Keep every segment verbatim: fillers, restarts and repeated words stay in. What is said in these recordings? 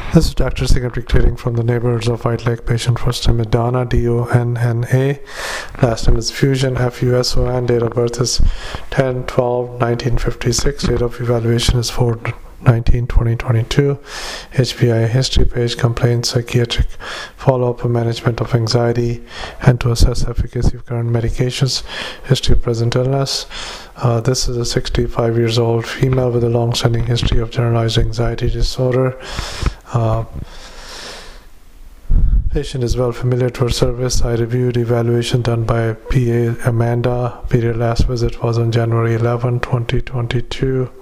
This is Doctor Sigurd dictating from the neighborhoods of White Lake. Patient first name is Donna, D O N N A. Last name is Fusion, F U S O N. Date of birth is ten twelve nineteen fifty-six. Date of evaluation is four nineteen twenty twenty-two. H P I history page, complaints, psychiatric follow-up and management of anxiety, and to assess efficacy of current medications. History of present illness. Uh, this is a sixty-five years old female with a long-standing history of generalized anxiety disorder. Uh, patient is well familiar to her service. I reviewed evaluation done by P A Amanda. Period last visit was on January eleventh twenty twenty-two.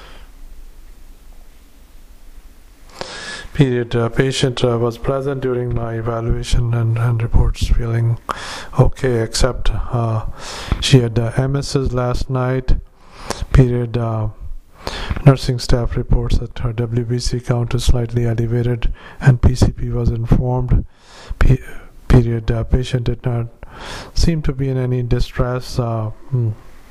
Period uh, patient uh, was present during my evaluation and, and reports feeling okay, except uh, she had uh, M Ss last night. Period uh, nursing staff reports that her W B C count is slightly elevated and P C P was informed. P- period uh, patient did not seem to be in any distress. Uh, hmm.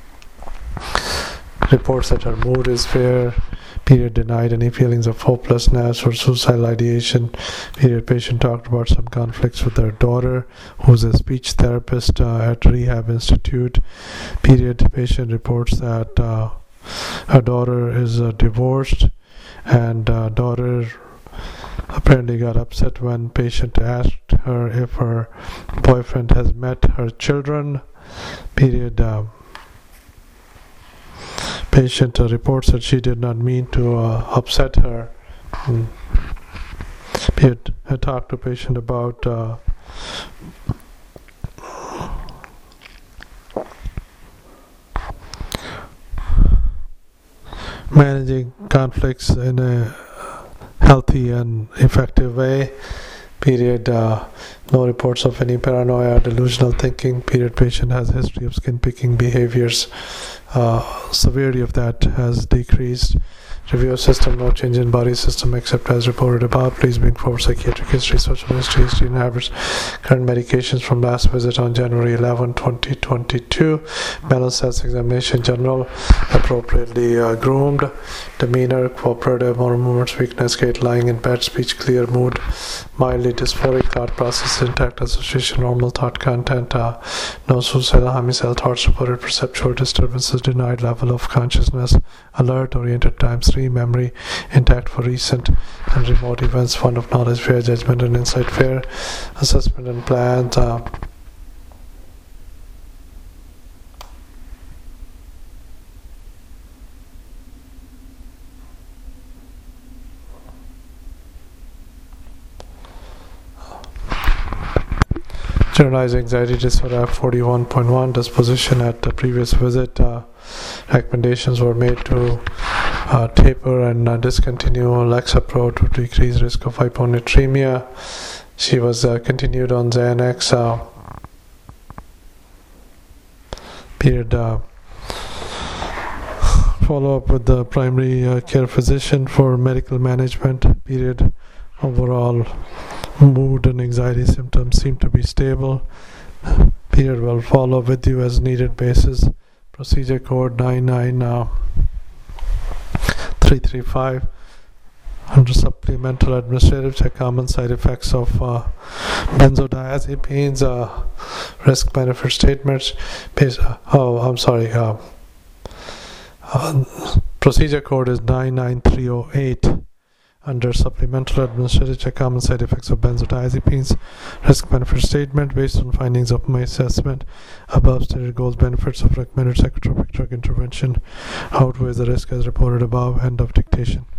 Reports that her mood is fair. Period denied any feelings of hopelessness or suicidal ideation. Period patient talked about some conflicts with her daughter, who's a speech therapist uh, at Rehab Institute. Period patient reports that uh, her daughter is uh, divorced, and uh, daughter apparently got upset when patient asked her if her boyfriend has met her children. Period uh, patient uh, reports that she did not mean to uh, upset her. Mm. Period. I talked to patient about uh, managing conflicts in a healthy and effective way. Period uh, no reports of any paranoia or delusional thinking. Period patient has a history of skin picking behaviors. Uh, severity of that has decreased. Review system, no change in body system except as reported above. Please bring forward psychiatric history, social history, history and average current medications from last visit on January eleventh twenty twenty-two. Mental status examination, general, appropriately uh, groomed, demeanor, cooperative, motor movements, weakness, gait, lying in bed, speech clear, mood mildly dysphoric, thought process intact, association normal, thought content, uh, no suicidal, homicidal thoughts reported, perceptual disturbances denied, level of consciousness alert, oriented times three, memory intact for recent and remote events, fund of knowledge, fair judgment and insight, fair assessment and plans. Uh, Generalized anxiety disorder F forty-one point one disposition at the previous visit. Uh, recommendations were made to uh, taper and uh, discontinue Lexapro to decrease risk of hyponatremia. She was uh, continued on Xanax. Uh, period. Uh, follow up with the primary uh, care physician for medical management. Period. Overall mood and anxiety symptoms seem to be stable. Period. Will follow with you as needed basis. Procedure code nine nine three three five. Under supplemental administrative check, common side effects of uh, benzodiazepines, uh, risk benefit statements. Base, uh, oh, I'm sorry. Uh, uh, procedure code is nine nine three zero eight. Under supplemental administrative check, common side effects of benzodiazepines, risk benefit statement based on findings of my assessment. Above stated goals, benefits of recommended psychotropic drug intervention outweighs the risk as reported above. End of dictation.